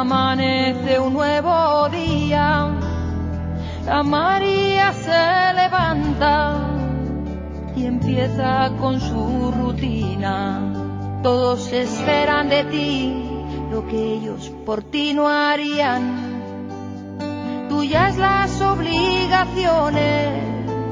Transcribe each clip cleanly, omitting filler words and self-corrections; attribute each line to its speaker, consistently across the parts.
Speaker 1: Amanece un nuevo día, la María se levanta y empieza con su rutina. Todos esperan de ti lo que ellos por ti no harían. Tuyas las obligaciones,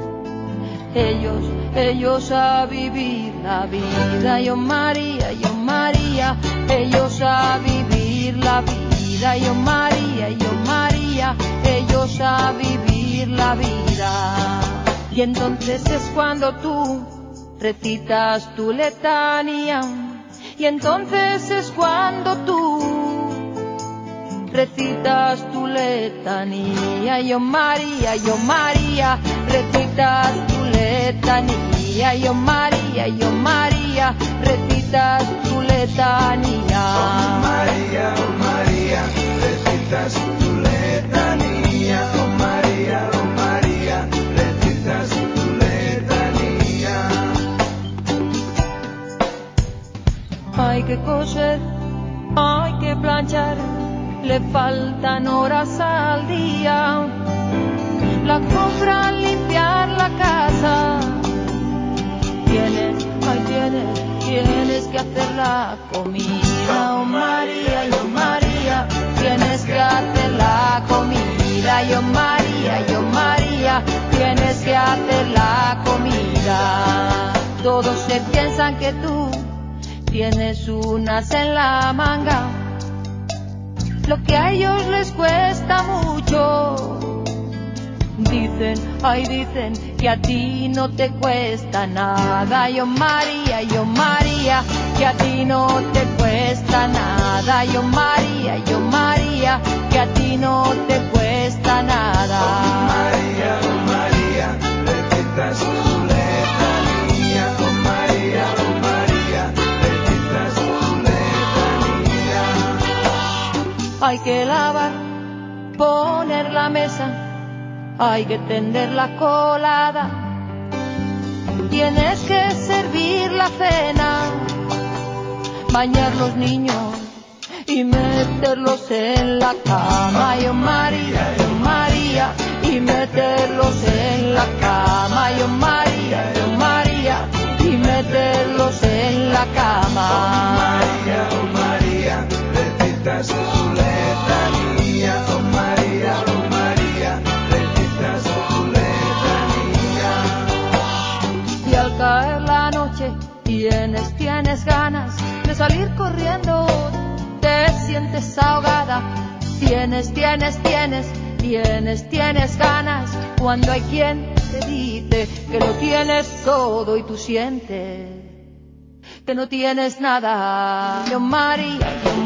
Speaker 1: ellos a vivir la vida. Yo María, ellos a vivir la vida. Yo María, ellos a vivir la vida. Y entonces es cuando tú recitas tu letanía. Y entonces es cuando tú recitas tu letanía. Yo María, recitas tu letanía. Yo María, recitas tu letanía.
Speaker 2: Oh María, recitas tu letanía. Oh María, recitas tu letanía.
Speaker 1: Hay que coser, hay que planchar, le faltan horas al día. La compra, limpiar la casa. Tienes que hacer la comida. Oh María, tienes que hacer la comida. Yo María, tienes que hacer la comida. Todos se piensan que tú tienes unas en la manga, lo que a ellos les cuesta mucho. Dicen que a ti no te cuesta nada. Yo María, que a ti no te cuesta nada. Yo María, que a ti no te cuesta nada.
Speaker 2: Oh María, recitas tu letanía. Oh María, recitas tu letanía.
Speaker 1: Hay que lavar, poner la mesa, hay que tender la colada, tienes que servir la cena, bañar los niños y meterlos en la cama. Yo María, y meterlos en la cama. Yo María, y meterlos en la cama.
Speaker 2: Oh María, recitas tu letanía. Oh María, recitas tu letanía.
Speaker 1: Y al caer la noche tienes ganas de salir corriendo, te sientes ahogada, tienes ganas cuando hay quien te dice que lo tienes todo y tú sientes que no tienes nada. Yo María,